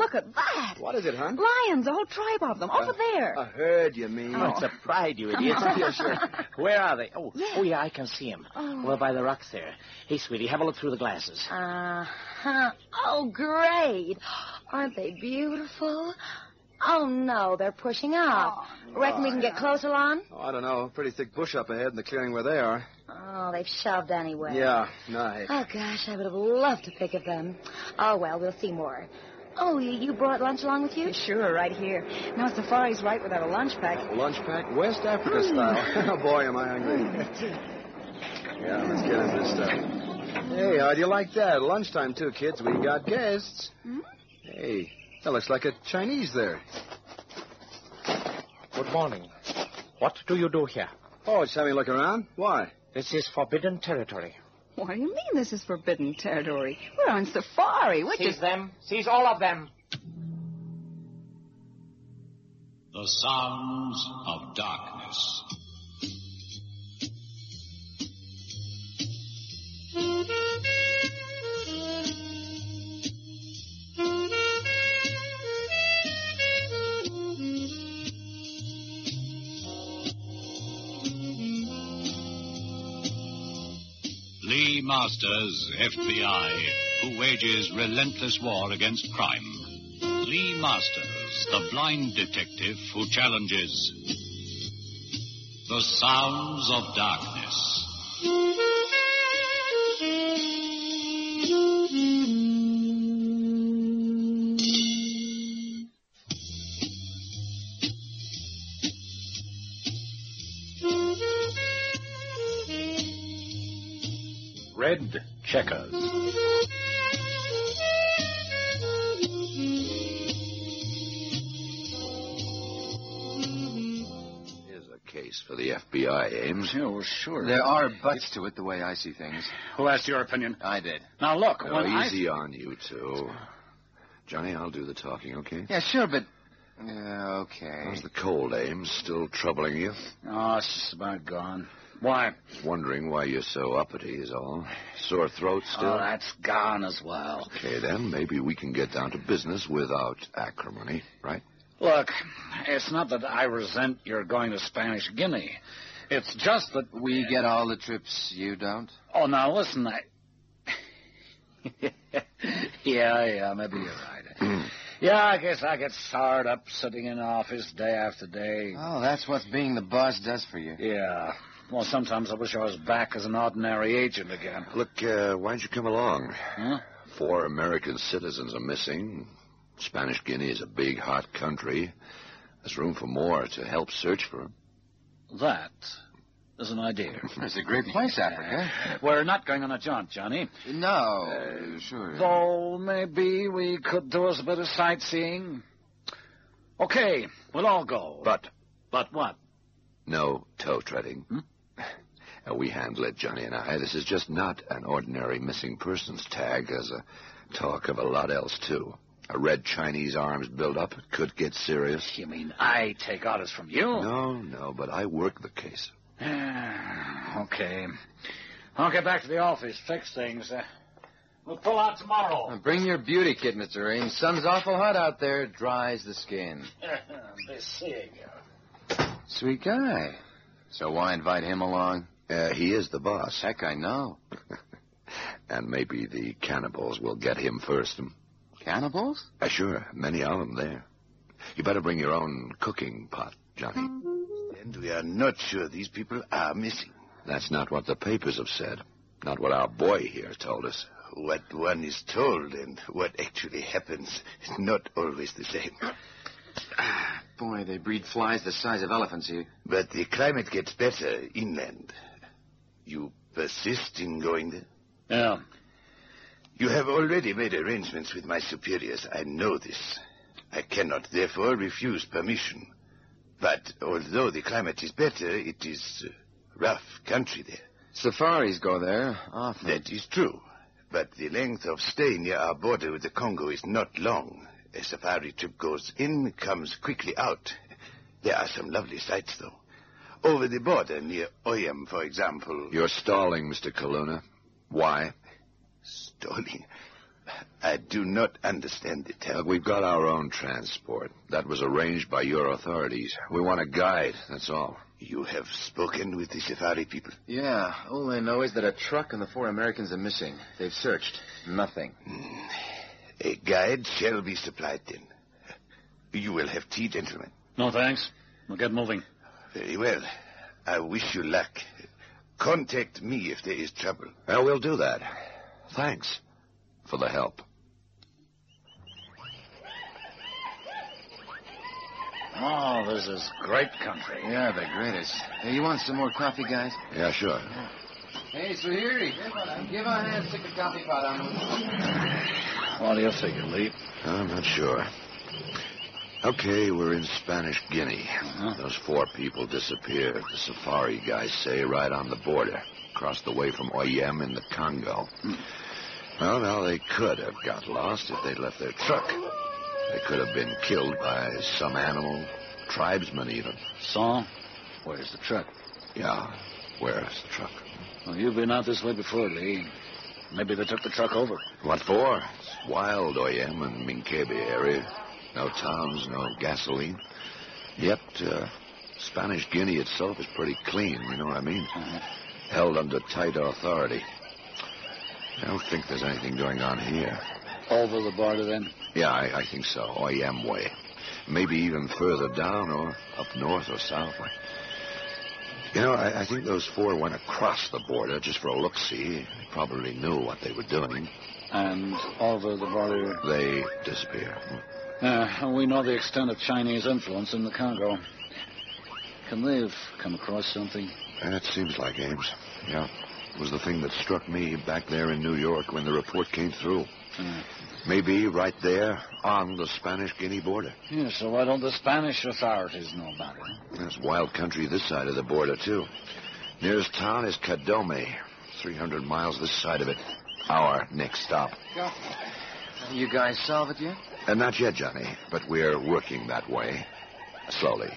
look at that. What is it, hon? Lions, a whole tribe of them, over there. A herd, you mean? Oh, it's a pride, you idiot. Yeah, sure. Where are they? Oh, Yeah. oh, yeah, I can see them. Oh. Well, by the rocks there. Hey, sweetie, have a look through the glasses. Uh-huh. Oh, great. Aren't they beautiful? Oh, no, they're pushing up. Reckon we can get closer, Lon? Oh, I don't know. Pretty thick bush up ahead in the clearing where they are. Oh, they've shoved anyway. Yeah, nice. Oh, gosh, I would have loved to pick at them. Oh, well, we'll see more. Oh, you brought lunch along with you? Sure, right here. No safari's right without a lunch pack. Lunch pack, West Africa style. Oh, boy, am I hungry. Yeah, let's get into this stuff. Hey, how do you like that? Lunchtime, too, kids. We got guests. Hey, that looks like a Chinese there. Good morning. What do you do here? Oh, just having a look around. Why? This is forbidden territory. What do you mean this is forbidden territory? We're on safari. Seize them. Seize all of them. The Sounds of Darkness. Lee Masters, FBI, who wages relentless war against crime. Lee Masters, the blind detective who challenges the sounds of darkness. Red checkers. Case for the FBI, Ames. Oh, sure. There are buts to it, the way I see things. Who asked your opinion? I did. Now, look, Oh, easy on you two. Johnny, I'll do the talking, okay? Yeah, sure, but... okay. How's the cold, Ames? Still troubling you? Oh, it's just about gone. Why? Wondering why you're so uppity is all. Sore throat still? Oh, that's gone as well. Okay, then. Maybe we can get down to business without acrimony, right? Look, it's not that I resent your going to Spanish Guinea. It's just that... We get all the trips, you don't? Oh, now, listen, Yeah, maybe you're right. Yeah, I guess I get soured up sitting in office day after day. Oh, that's what being the boss does for you. Yeah. Well, sometimes I wish I was back as an ordinary agent again. Look, why don't you come along? Huh? 4 American citizens are missing. Spanish Guinea is a big, hot country. There's room for more to help search for them. That is an idea. It's a great place, Africa. We're not going on a jaunt, Johnny. No, sure. Though maybe we could do us a bit of sightseeing. Okay, we'll all go. But what? no toe treading. We handle it, Johnny and I. This is just not an ordinary missing persons tag. There's a talk of a lot else, too. A red Chinese arms build-up. It could get serious. You mean I take orders from you? No, but I work the case. Okay. I'll get back to the office, fix things. We'll pull out tomorrow. Bring your beauty kit, Mr. Ames. Sun's awful hot out there. It dries the skin. Sweet guy. So why invite him along? He is the boss. Heck, I know. And maybe the cannibals will get him first. Cannibals? Sure. Many of them there. You better bring your own cooking pot, Johnny. And we are not sure these people are missing. That's not what the papers have said. Not what our boy here told us. What one is told and what actually happens is not always the same. Boy, they breed flies the size of elephants here. But the climate gets better inland. You persist in going there? Yeah. You have already made arrangements with my superiors. I know this. I cannot, therefore, refuse permission. But although the climate is better, it is rough country there. Safaris go there often. That is true. But the length of stay near our border with the Congo is not long. A safari trip goes in, comes quickly out. There are some lovely sights, though. Over the border near Oyem, for example. You're stalling, Mr. Kaluna. Why? Stalling? I do not understand it. Look, we've got our own transport. That was arranged by your authorities. We want a guide, that's all. You have spoken with the safari people? Yeah, all they know is that a truck and the 4 Americans are missing. They've searched. Nothing. A guide shall be supplied then. You will have tea, gentlemen. No, thanks. We'll get moving. Very well. I wish you luck. Contact me if there is trouble. Well, we'll do that. Thanks for the help. Oh, this is great country. Yeah, the greatest. Hey, you want some more coffee, guys? Yeah, sure. Hey, Suhiri, give a hand, stick the coffee pot on. What do you figure, Lee? I'm not sure. Okay, we're in Spanish Guinea. Those 4 people disappeared, the safari guys say, right on the border, across the way from Oyem in the Congo. Well, now, they could have got lost if they'd left their truck. They could have been killed by some animal, tribesman even. So, where's the truck? Yeah, where's the truck? Well, you've been out this way before, Lee. Maybe they took the truck over. What for? It's wild Oyem and Minkebe area. No towns, no gasoline. Yet, Spanish Guinea itself is pretty clean, you know what I mean? Held under tight authority. I don't think there's anything going on here. Over the border, then? Yeah, I think so. Oyem way. Maybe even further down or up north or south. You know, I think those 4 went across the border just for a look-see. They probably knew what they were doing. And over the border? They disappear. We know the extent of Chinese influence in the Congo. Can they have come across something? That seems like Ames. Yeah. It was the thing that struck me back there in New York when the report came through. Maybe right there on the Spanish-Guinea border. Yeah, so why don't the Spanish authorities know about it? There's wild country this side of the border, too. Nearest town is Kadome, 300 miles this side of it. Our next stop. You guys solve it yet? Not yet, Johnny, but we're working that way. Slowly.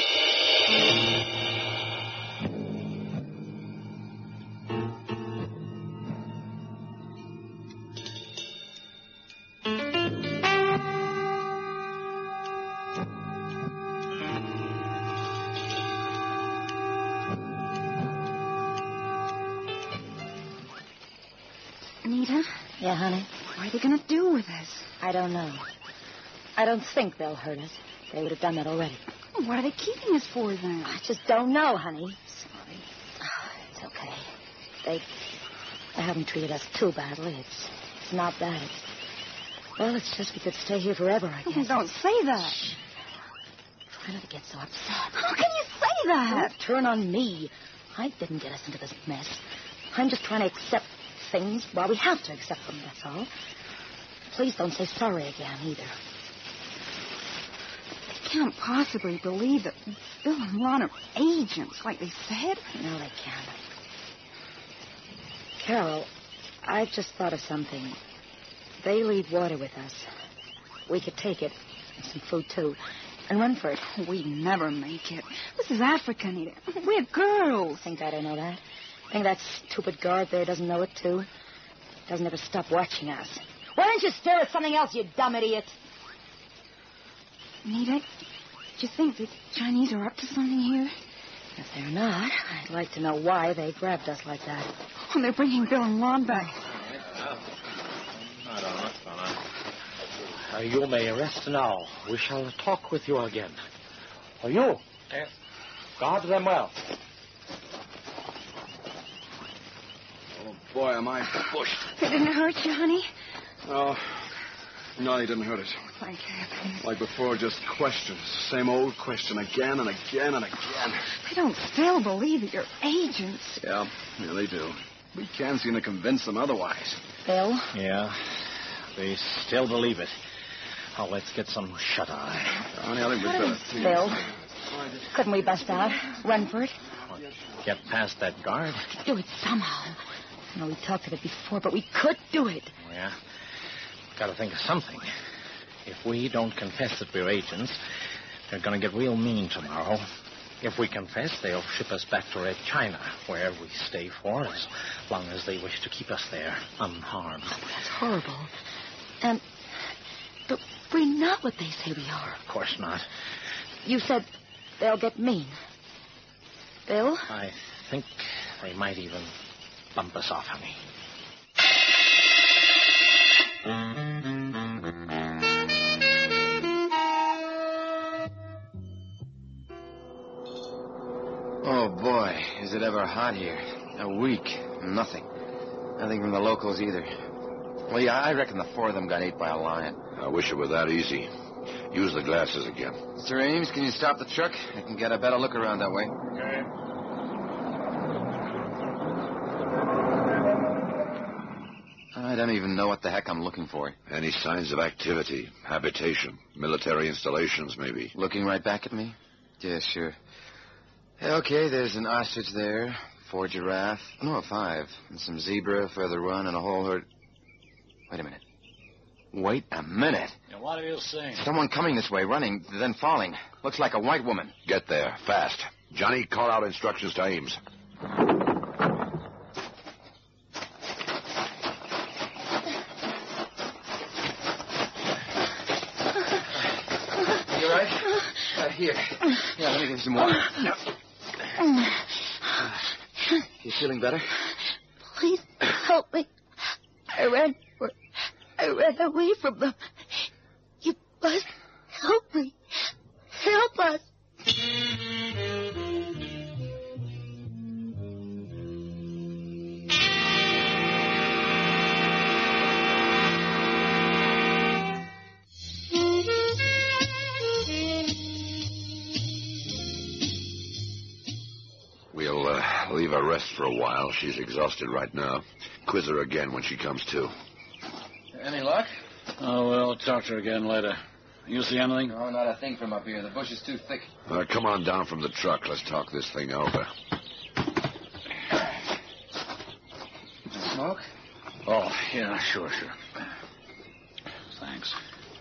Anita? Yeah, honey? What are they going to do with us? I don't know. I don't think they'll hurt us. They would have done that already. What are they keeping us for, then? I just don't know, honey. Sorry. It's okay. They haven't treated us too badly. It's not that. Well, it's just we could stay here forever, I guess. Don't say that. Shh. Try not to get so upset. How can you say that? Don't turn on me. I didn't get us into this mess. I'm just trying to accept things while we have to accept them, that's all. Please don't say sorry again, either. They can't possibly believe that Bill and Ron are agents, like they said. No, they can't. Carol, I've just thought of something. They leave water with us. We could take it, and some food, too, and run for it. We'd never make it. This is Africa, Anita. We're girls. Think I don't know that? Think that stupid guard there doesn't know it, too? Doesn't ever stop watching us. Why don't you stare at something else, you dumb idiot? Anita, do you think the Chinese are up to something here? If they're not, I'd like to know why they grabbed us like that. Oh, they're bringing Bill and Lon back. You may rest now. We shall talk with you again. You? Yes. Guard them well. Oh, boy, am I bushed. They didn't hurt you, honey? Oh, no, he didn't hurt us. Like happened. Like before, just questions. Same old question again and again and again. They don't still believe that you're agents. Yeah, they do. We can't seem to convince them otherwise. Bill? Yeah, they still believe it. Oh, let's get some shut-eye. Honey, I think we'd better... Bill, couldn't we bust out? Run for it? Get past that guard? Do it somehow. I know we talked of it before, but we could do it. Yeah. Gotta think of something. If we don't confess that we're agents, they're gonna get real mean tomorrow. If we confess, they'll ship us back to Red China, where we stay for as long as they wish to keep us there, unharmed. Oh, that's horrible. But we're not what they say we are. Of course not. You said they'll get mean. Bill? I think they might even bump us off, honey. Oh, boy, is it ever hot here. A week, nothing. Nothing from the locals either. Well, yeah, I reckon the 4 of them got ate by a lion. I wish it were that easy. Use the glasses again. Mr. Ames, can you stop the truck? I can get a better look around that way. Okay. I don't even know what the heck I'm looking for. Any signs of activity, habitation, military installations, maybe? Looking right back at me? Yeah, sure. Okay, there's an ostrich there, 4 giraffe. No, 5. And some zebra further on and a whole herd. Wait a minute. Wait a minute. Yeah, what are you saying? Someone coming this way, running, then falling. Looks like a white woman. Get there, fast. Johnny, call out instructions to Ames. You all right? Here. Yeah, let me give you some water. You feeling better? Please help me. I ran away from them. You must help me. Help us. We'll leave her rest for a while. She's exhausted right now. Quiz her again when she comes to. Any luck? Oh, we'll talk to her again later. You see anything? No, not a thing from up here. The bush is too thick. Come on down from the truck. Let's talk this thing over. Smoke? Oh, yeah, sure. Thanks.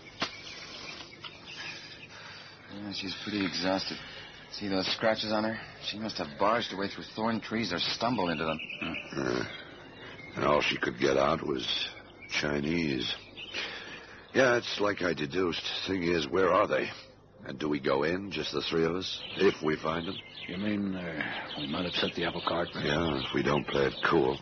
Yeah, she's pretty exhausted. See those scratches on her? She must have barged her way through thorn trees or stumbled into them. And all she could get out was Chinese. Yeah, it's like I deduced. Thing is, where are they? And do we go in, just the 3 of us, if we find them? You mean we might upset the apple cart? Yeah, if we don't play it cool.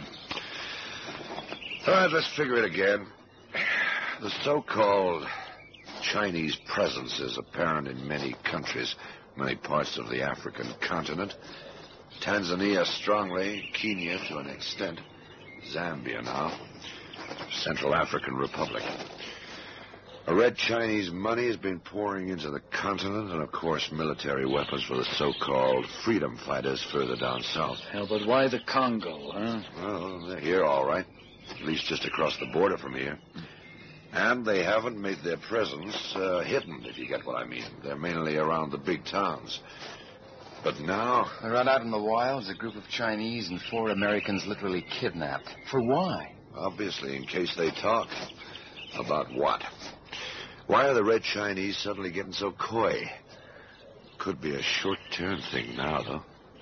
All right, let's figure it again. The so-called Chinese presence is apparent in many countries, many parts of the African continent. Tanzania strongly, Kenya to an extent, Zambia now, Central African Republic. A red Chinese money has been pouring into the continent, and of course military weapons for the so-called freedom fighters further down south. Yeah, but why the Congo, huh? Well, they're here all right, at least just across the border from here. And they haven't made their presence hidden, if you get what I mean. They're mainly around the big towns. But now... They're right out in the wilds, a group of Chinese and 4 Americans literally kidnapped. For why? Obviously, in case they talk. About what? Why are the red Chinese suddenly getting so coy? Could be a short-term thing now, though.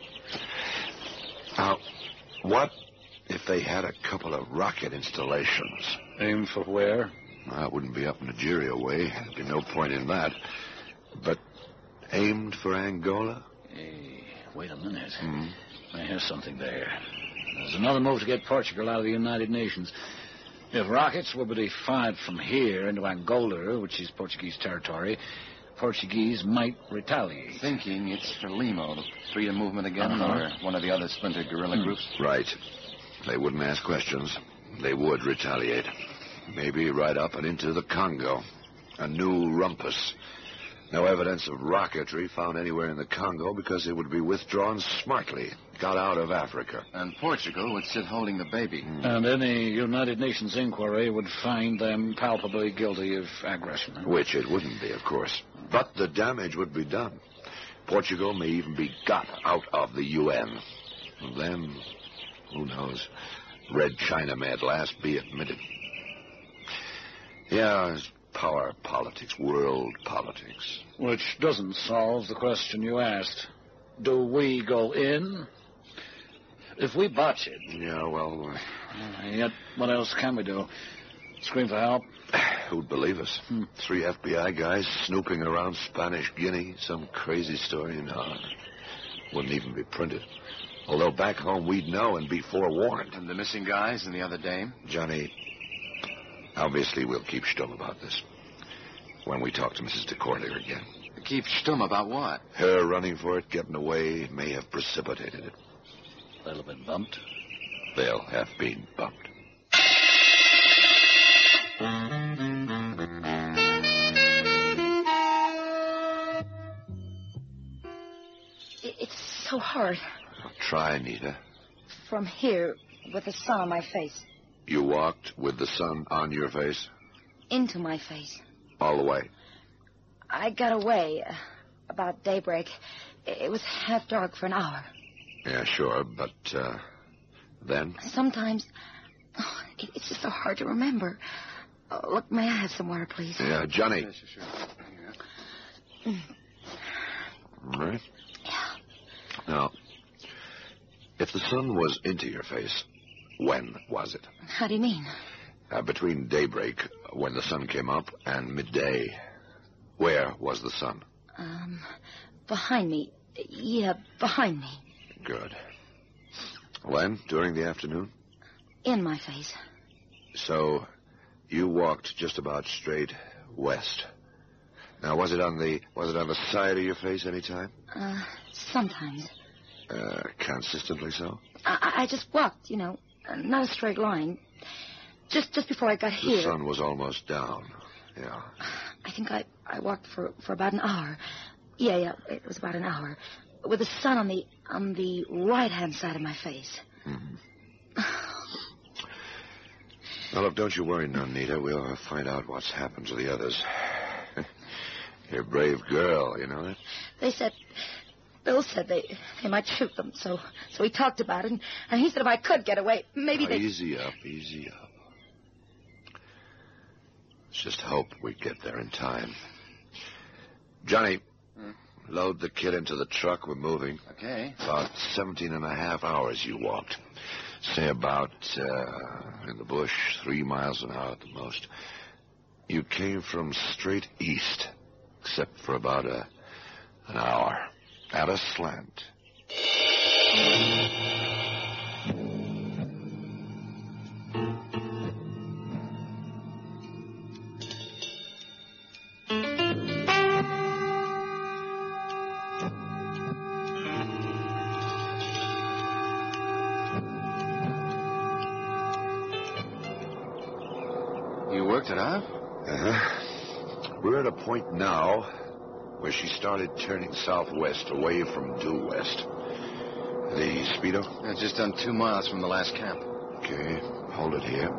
Now, what if they had a couple of rocket installations? Aim for where? Well, it wouldn't be up Nigeria way. There'd be no point in that. But aimed for Angola? Hey, wait a minute. I hear something there. There's another move to get Portugal out of the United Nations. If rockets were to be fired from here into Angola, which is Portuguese territory, Portuguese might retaliate. Thinking it's Frelimo, the freedom movement again, or one of the other splinter guerrilla groups? Right. They wouldn't ask questions. They would retaliate. Maybe right up and into the Congo. A new rumpus. No evidence of rocketry found anywhere in the Congo because it would be withdrawn smartly, got out of Africa. And Portugal would sit holding the baby. And any United Nations inquiry would find them palpably guilty of aggression. Which it wouldn't be, of course. But the damage would be done. Portugal may even be got out of the UN. And then, who knows, Red China may at last be admitted. Yeah, power politics, world politics. Which doesn't solve the question you asked. Do we go in? If we botch it... Yeah, well... Yet, what else can we do? Scream for help? Who'd believe us? 3 FBI guys snooping around Spanish Guinea. Some crazy story, wouldn't even be printed. Although back home we'd know and be forewarned. And the missing guys and the other dame? Johnny, obviously we'll keep stum about this. When we talk to Mrs. DeCorlier again. Keep stum about what? Her running for it, getting away, may have precipitated it. They'll have been bumped. They'll have been bumped. It's so hard. Try, Nita. From here, with the sun on my face. You walked with the sun on your face? Into my face. All the way? I got away about daybreak. It was half dark for an hour. Yeah, sure, but, then? Sometimes... it's just so hard to remember. Look, may I have some water, please? Yeah, Johnny. Yes, sure. Yeah. Right? Yeah. Now, if the sun was into your face, when was it? How do you mean? Between daybreak, when the sun came up, and midday. Where was the sun? Behind me. Yeah, behind me. Good. When? During the afternoon? In my face. So, you walked just about straight west. Now, was it on the side of your face any time? Sometimes. Consistently so? I just walked, not a straight line. Just before I got here. The sun was almost down. Yeah. I think I walked for about an hour. Yeah, it was about an hour. With the sun on the right-hand side of my face. Mm-hmm. Now, look, don't you worry none, Nita. We'll find out what's happened to the others. You're a brave girl, you know that? Bill said they might shoot them, so he talked about it, and he said if I could get away, maybe they... Easy up. Let's just hope we get there in time. Johnny, load the kid into the truck. We're moving. Okay. About 17 and a half hours you walked. Say about, in the bush, 3 miles an hour at the most. You came from straight east, except for about an hour. At a slant. You worked it out? Uh-huh. We're at a point now where she started turning southwest away from due west. The Speedo? Just done 2 miles from the last camp. Okay, hold it here.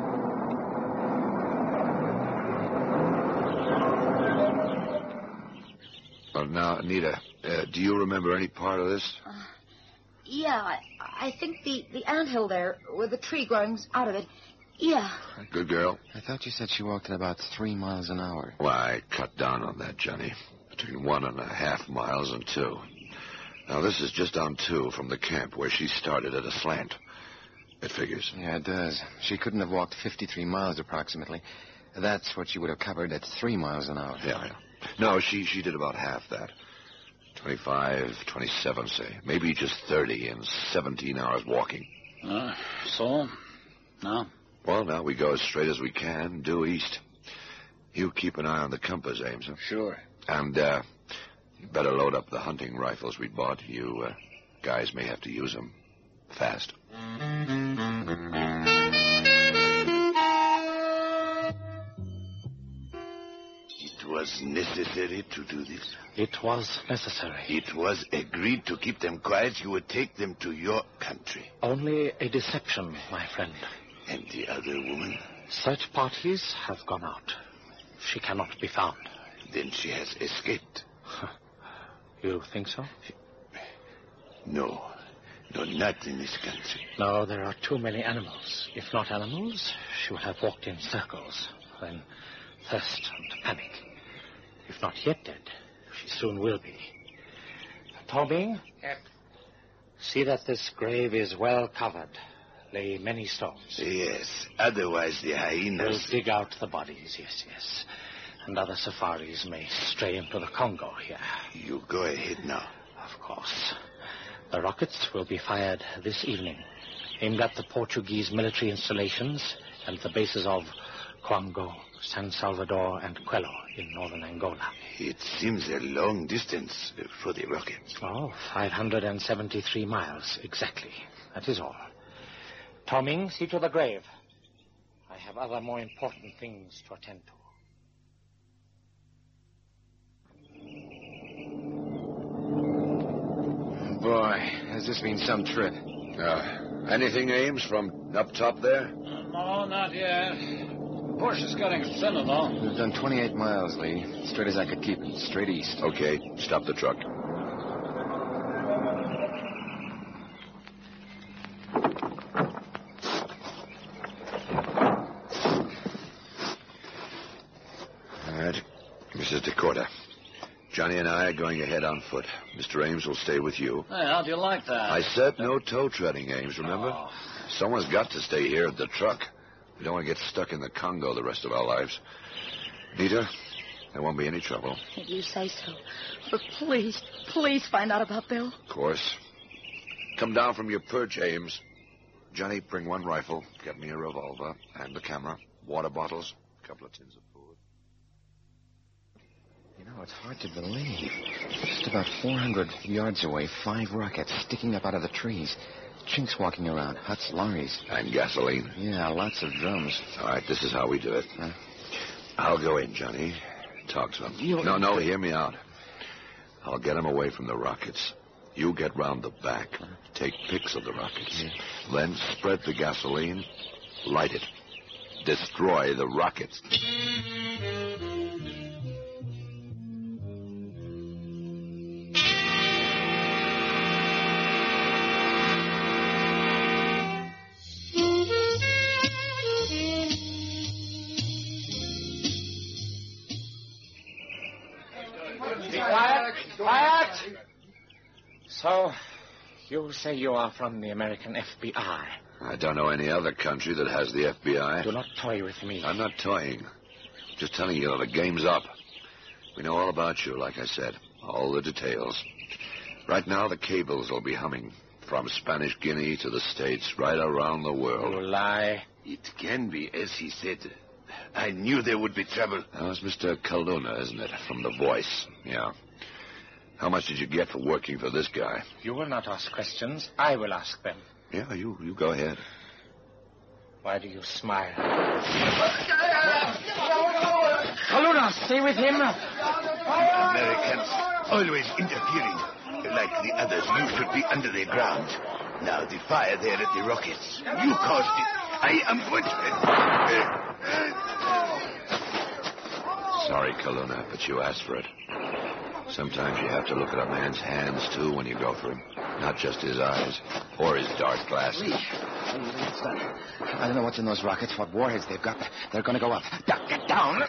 Well, now, Anita, do you remember any part of this? Yeah, I think the anthill there, with the tree growing out of it. Yeah. Good girl. I thought you said she walked at about 3 miles an hour. Well, I cut down on that, Johnny. Between 1.5 miles and 2. Now, this is just on 2 from the camp where she started at a slant. It figures. Yeah, it does. She couldn't have walked 53 miles approximately. That's what she would have covered at 3 miles an hour. Yeah. No, she did about half that. 25, 27, say. Maybe just 30 in 17 hours walking. So? Now? Well, now we go as straight as we can, due east. You keep an eye on the compass, Ames. Huh? Sure. And, you better load up the hunting rifles we bought. You, guys may have to use them fast. It was necessary to do this. It was necessary. It was agreed to keep them quiet. You would take them to your country. Only a deception, my friend. And the other woman? Search parties have gone out. She cannot be found. Then she has escaped. You think so? No, not in this country. No, there are too many animals. If not animals, she would have walked in circles. Then thirst and panic. If not yet dead, she soon will be. Tommy? See that this grave is well covered. Lay many stones. Yes, otherwise the We'll hyenas... dig out the bodies, yes. And other safaris may stray into the Congo here. You go ahead now. Of course. The rockets will be fired this evening, aimed at the Portuguese military installations and the bases of Cuango, San Salvador, and Quello in northern Angola. It seems a long distance for the rockets. Oh, 573 miles, exactly. That is all. Toming, see to the grave. I have other more important things to attend to. Boy, has this been some trip. Anything, Ames, from up top there? No, not yet. Porsche's getting thinner, though. We've done 28 miles, Lee. Straight as I could keep it. Straight east. Okay, stop the truck. All right. Mrs. Dakota. Johnny and I are going ahead on foot. Mr. Ames will stay with you. Hey, how do you like that? I said no toe treading, Ames, remember? Oh. Someone's got to stay here at the truck. We don't want to get stuck in the Congo the rest of our lives. Nita, there won't be any trouble. If you say so. But please find out about Bill. Of course. Come down from your perch, Ames. Johnny, bring one rifle. Get me a revolver and the camera. Water bottles. A couple of tins of food. You know, it's hard to believe. Just about 400 yards away, 5 rockets sticking up out of the trees. Chinks walking around, huts, lorries. And gasoline. Yeah, lots of drums. All right, this is how we do it. Huh? I'll go in, Johnny. Talk to him. No, hear me out. I'll get him away from the rockets. You get round the back. Take pics of the rockets. Then spread the gasoline. Light it. Destroy the rockets. Quiet! So, you say you are from the American FBI. I don't know any other country that has the FBI. Do not toy with me. I'm not toying. Just telling you the game's up. We know all about you, like I said. All the details. Right now, the cables will be humming. From Spanish Guinea to the States, right around the world. You lie. It can be, as he said. I knew there would be trouble. That was Mr. Kaluna, isn't it? From The Voice. Yeah. How much did you get for working for this guy? You will not ask questions. I will ask them. Yeah, you go ahead. Why do you smile? Kaluna, stay with him. Americans always interfering. Like the others, you should be under the ground. Now the fire there at the rockets. You caused it. I am Sorry, Kaluna, but you asked for it. Sometimes you have to look at a man's hands, too, when you go for him. Not just his eyes. Or his dark glasses. I don't know what's in those rockets, what warheads they've got. They're going to go up. Get down!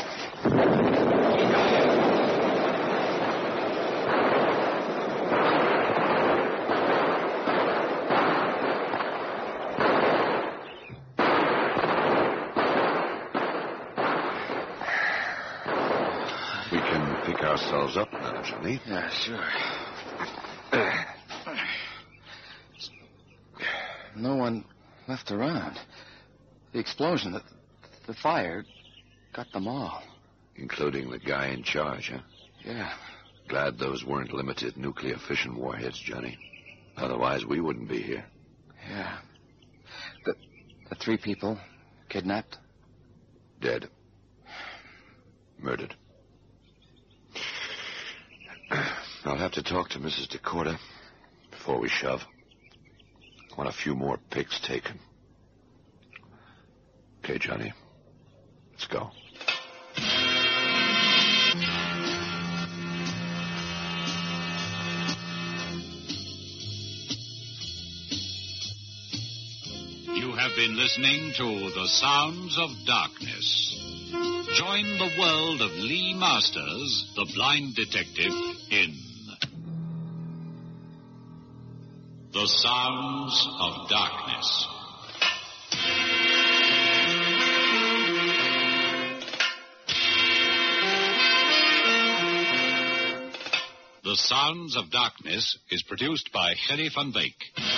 We can pick ourselves up now, Johnny. Yeah, sure. No one left around. The explosion, the fire, got them all. Including the guy in charge, huh? Yeah. Glad those weren't limited nuclear fission warheads, Johnny. Otherwise, we wouldn't be here. Yeah. The 3 people kidnapped? Dead. Murdered. I'll have to talk to Mrs. Dakota before we shove. I want a few more pics taken. Okay, Johnny. Let's go. You have been listening to The Sounds of Darkness. Join the world of Lee Masters, the blind detective, in The Sounds of Darkness. The Sounds of Darkness is produced by Gerry van Wyk.